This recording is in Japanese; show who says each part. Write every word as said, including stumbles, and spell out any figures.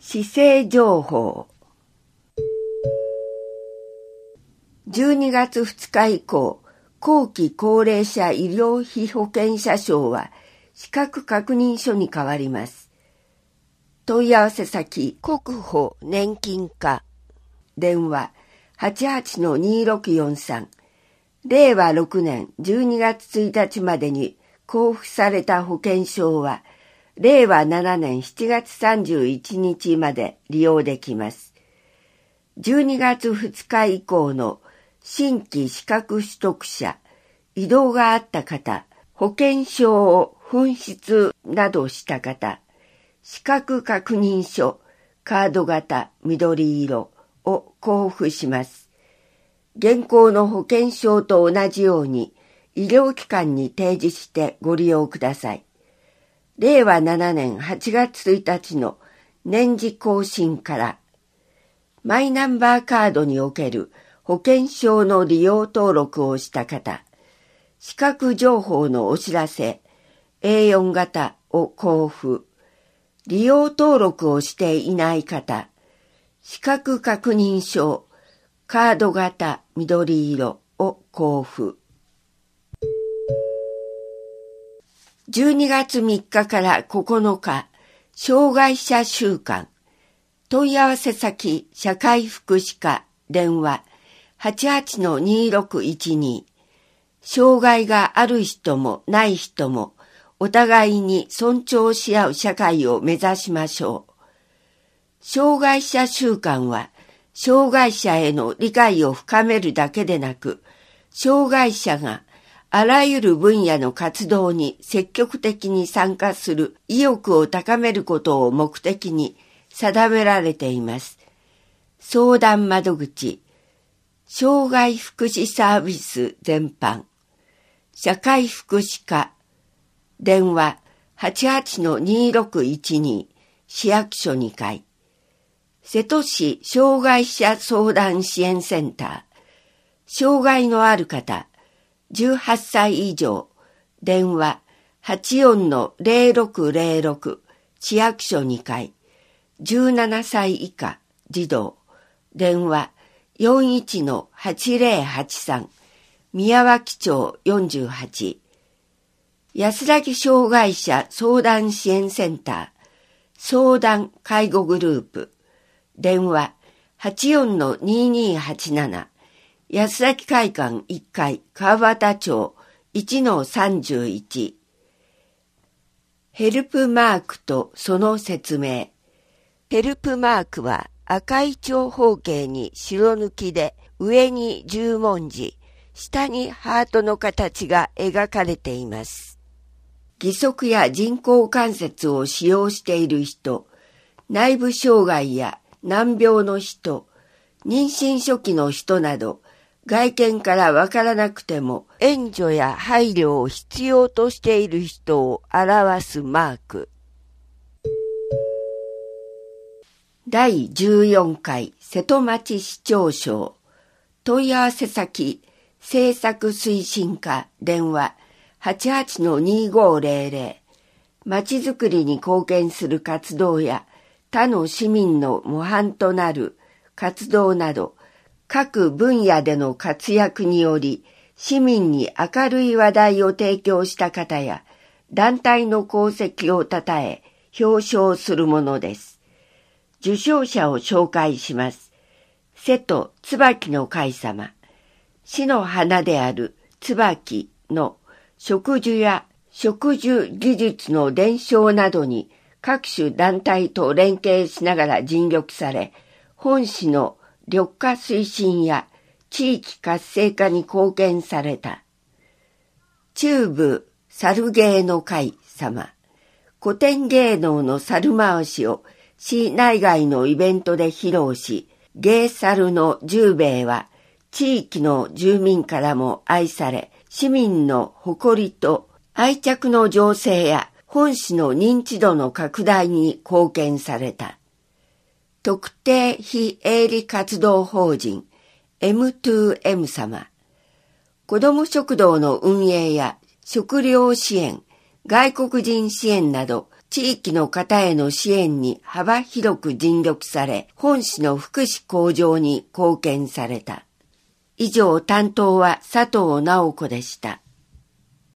Speaker 1: 市政情報。じゅうにがつふつか以降、後期高齢者医療費保険者証は資格確認書に変わります。問い合わせ先、国保年金課。電話 はちはちのにろくよんさん。れいわろくねんじゅうにがつついたちまでに交付された保険証は、れいわななねんしちがつさんじゅういちにちまで利用できます。じゅうにがつふつか以降の新規資格取得者、異動があった方、保険証を紛失などした方、資格確認書、カード型緑色を交付します。現行の保険証と同じように医療機関に提示してご利用ください。れいわななねんはちがつついたちの年次更新からマイナンバーカードにおける保険証の利用登録をした方、資格情報のお知らせ エーよん 型を交付、利用登録をしていない方、資格確認書、カード型緑色を交付。じゅうにがつみっかからここのか、障害者週間。問い合わせ先、社会福祉課、電話 はちはちのにろくいちに。障害がある人もない人も、お互いに尊重し合う社会を目指しましょう。障害者週間は、障害者への理解を深めるだけでなく、障害者があらゆる分野の活動に積極的に参加する意欲を高めることを目的に定められています。相談窓口、障害福祉サービス全般、社会福祉課、電話 はちはちのにろくいちに 市役所にかい、瀬戸市障害者相談支援センター、障害のある方、じゅうはっさい以上、電話 はちよんのぜろろくぜろろく 市役所にかい、じゅうななさい以下児童、電話 よんいちのはちぜろはちさん 宮脇町よんじゅうはち、安らぎ障害者相談支援センター、相談介護グループ、電話 はちよんのににはちなな、安崎会館いっかい川端町いちのさんじゅういち。ヘルプマークとその説明。ヘルプマークは赤い長方形に白抜きで上に十文字、下にハートの形が描かれています。義足や人工関節を使用している人、内部障害や難病の人、妊娠初期の人など、外見からわからなくても援助や配慮を必要としている人を表すマーク。だいじゅうよんかい瀬戸町市長賞。問い合わせ先、政策推進課、電話 はちはちのにごぜろぜろ。町づくりに貢献する活動や他の市民の模範となる活動など、各分野での活躍により、市民に明るい話題を提供した方や、団体の功績をたたえ、表彰するものです。受賞者を紹介します。瀬戸椿の会様。市の花である椿の植樹や植樹技術の伝承などに各種団体と連携しながら尽力され、本市の緑化推進や地域活性化に貢献された。中部猿芸の会様。古典芸能の猿回しを市内外のイベントで披露し、芸猿の十兵衛は地域の住民からも愛され、市民の誇りと愛着の醸成や本市の認知度の拡大に貢献された。特定非営利活動法人 エムツーエム 様。子ども食堂の運営や食料支援、 外国人支援など、地域の方への支援に幅広く尽力され、本市の福祉向上に貢献された。以上、担当は佐藤直子でした。